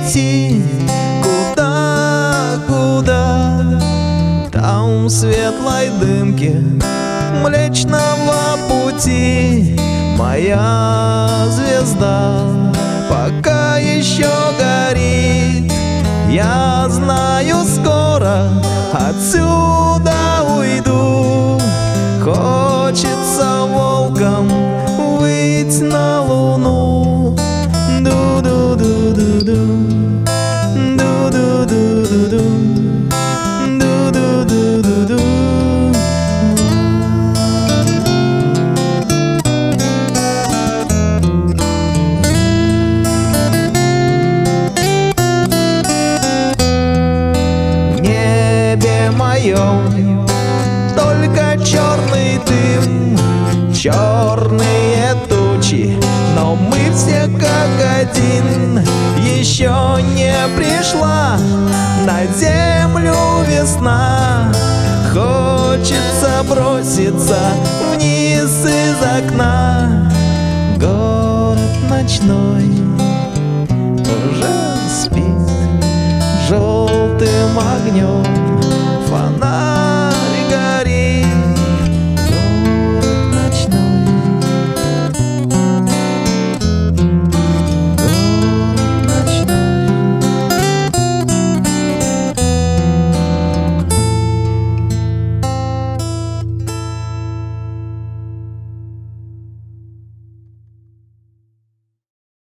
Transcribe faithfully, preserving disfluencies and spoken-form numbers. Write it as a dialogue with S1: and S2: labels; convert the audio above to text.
S1: идти? Куда, куда? Там в светлой дымке Млечного Пути моя звезда пока еще горит. Я знаю, скоро отсюда уйду. Хочется волком выйти на луну. Ду-ду-ду-ду-ду, ду-ду-ду-ду-ду, ду-ду-ду-ду-ду. В небе моем только черный дым, черные тучи, но мы все как один. Еще не пришла на землю весна. Хочется броситься вниз из окна. Город ночной уже спит желтым огнем фонарь.